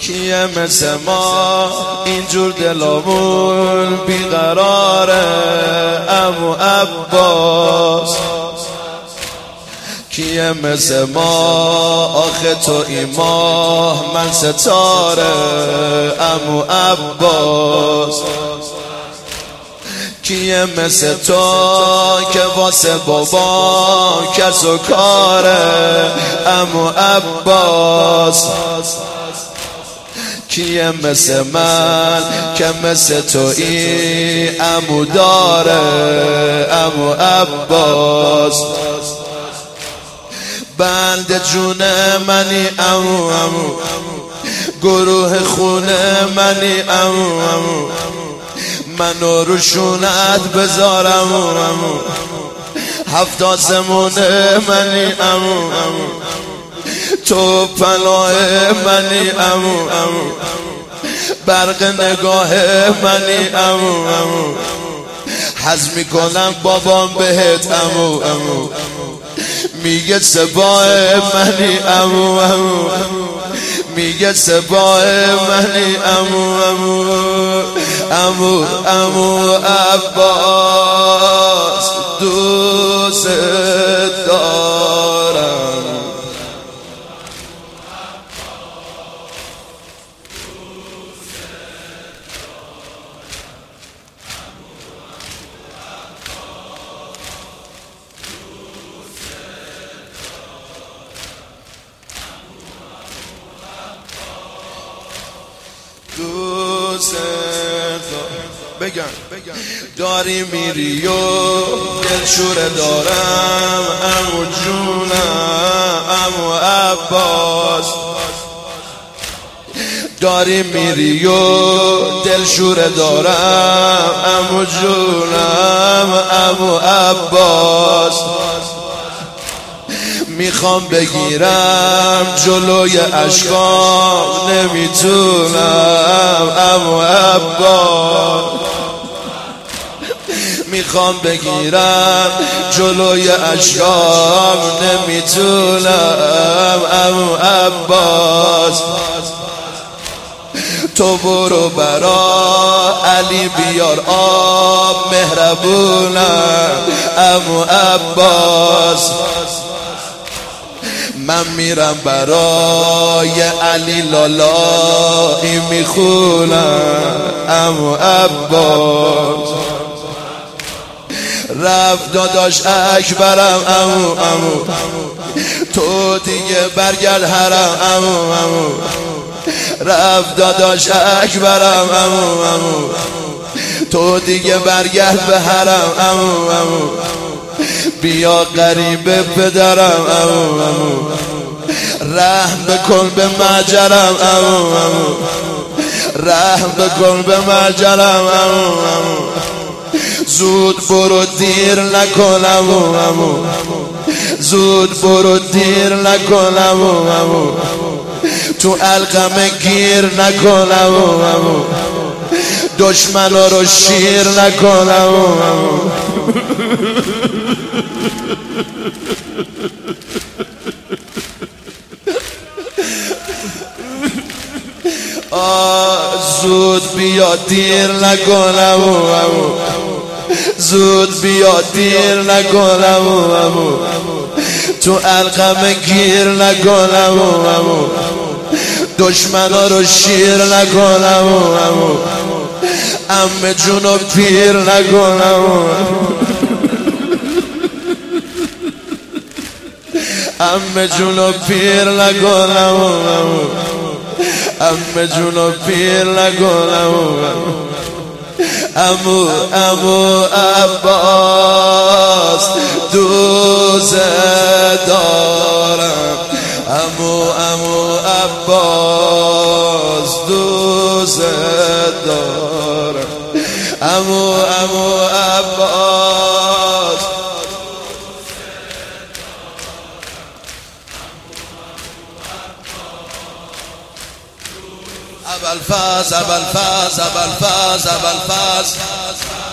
کیه مثل ما اینجور دلامون بیقراره؟ عمو عباس کیه مثل ما آخه تو این ماه من ستاره؟ عمو عباس کیه مثل تو که واسه بابا کس و کاره؟ عمو عباس کیه مثل من که مثل تو این عمو داره؟ عمو عباس بند جون منی عمو عمو، گروه خونه منی عمو عمو، منو رو شونت بذارم عمو، 7 آسمون منی عمو عمو، تو پناه منی عمو عمو، برق نگاه منی عمو عمو، حزم میکنم بابام بهت عمو عمو، میگه سپاه منی عمو عمو، میگه سپاه منی عمو عمو، عمو عمو عباس دوست دارم. بگم داری میری و دلشوره دارم عمو جونم عمو عباس، داری میری و دلشوره دارم عمو جونم عمو عباس، میخوام بگیرم جلوی اشکام نمیتونم عمو عباس، میخوام بگیرم جلوی اشکام نمیتونم عمو عباس، تو برو برا علی بیار آب مهربونم عمو عباس، من میرم برای علی لالایی میخونم عمو عباس، رفت داداش اکبرم عمو عمو، تو دیگه برگرد حرم عمو عمو، رفت داداش اکبرم عمو عمو، تو دیگه برگرد به حرم عمو عمو، بیا غریبه پدرم عمو عمو، رحم بکن به مجرم عمو عمو، رحم بکن به مجرم عمو عمو، زود برو دیر نکن عمو عمو، زود برو دیر نکن عمو عمو، تو القمه گیر نکن عمو عمو، دشمنا رو شیر نکن عمو عمو. زود بیا دیر نکن عمو عمو، زود بیا دیر نکن عمو عمو، تو القمه گیر نکن عمو عمو، دشمنا رو شیر نکن عمو عمو، عمه جونو پیر نکن عمو، عمه جونو پیر نکن عمو عمو، عمه جونو پیر نکن عمو عمو، عمو عباس دوست دارم عمو عمو عباس دوست دارم عمو عمو عباس. ابوالفضل ابوالفضل ابوالفضل ابوالفضل